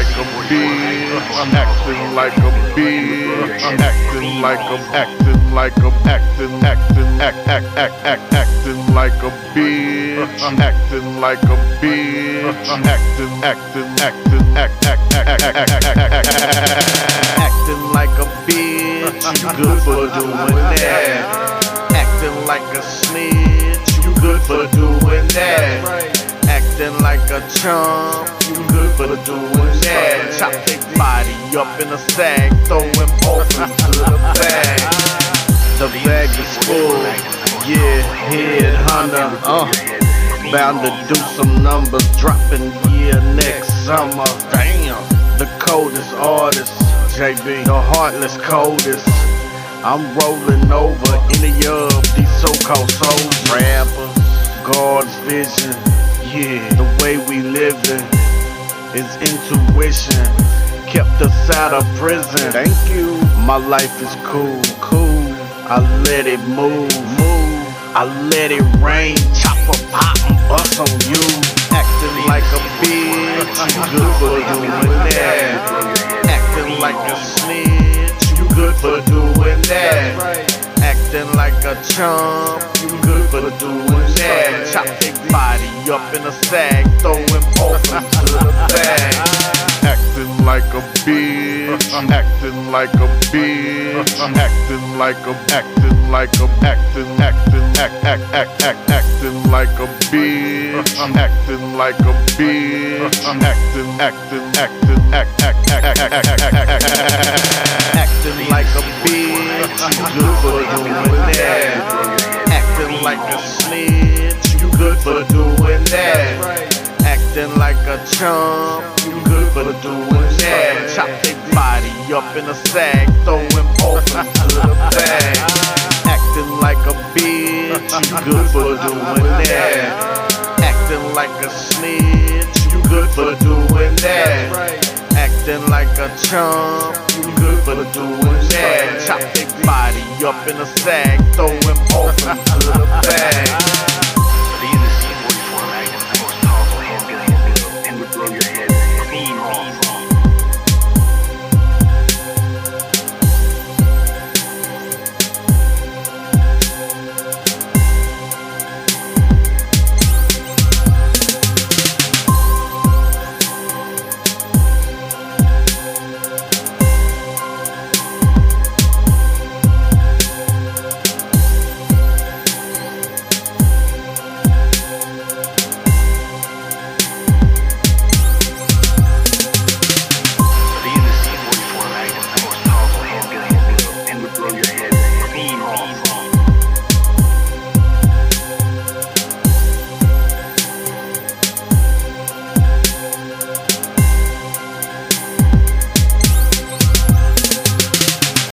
like a bitch, acting like a bitch, acting like acting like acting like a bitch, acting like a bitch, acting like a bitch. You good for doing that. Acting like a snitch. You good for doing that. Acting like a chump, you good for doing that. Chop their body up in a sack, throw them both into the bag. The bag is full, yeah, head hunter. Bound to do some numbers, dropping year next summer. Damn, the coldest artist, JB, the heartless coldest. I'm rolling over any of these so-called soul rappers. God's vision. Yeah, the way we living is intuition. Kept us out of prison. Thank you. My life is cool, cool. I let it move, move. I let it rain, chop a pop and bust on you. Acting like a bitch, you good for doing that. Acting like a snitch, you good for doing that. Acting like a chump, you good for doing that. Chop their body up in a sack, throw them both into the bag. Acting like a bitch, acting like a bitch, acting like a acting like a acting like a bitch, acting like a bitch, acting like a bitch. You good for doing that. Acting like a snitch. You good for doing that. Acting like a chump. You good for doing that. Chop their body up in a sack, throw them both into the bag. Acting like a bitch. You good for doing that. Acting like a snitch. You good for doing that. Acting like a chump, you good for doing that. Chop their body up in a sack, throw them both into the bag. These are C44 Magnum, the most powerful handgun in the world, and would blow your head clean off.